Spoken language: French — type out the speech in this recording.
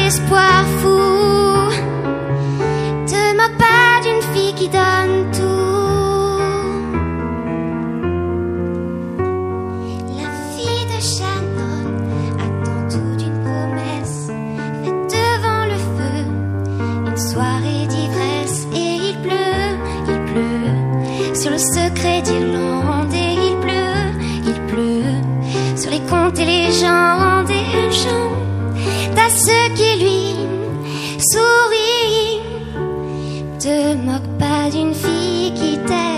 espoir fou. Te moque pas d'une fille qui donne tout. La fille de Shannon attend tout d'une promesse faite devant le feu. Une soirée d'ivresse et il pleut sur le secret d'Irlande. Et il pleut sur les contes et légendes. Et elle chante à ceux qui lui sourient. Te moque pas d'une fille qui t'aime.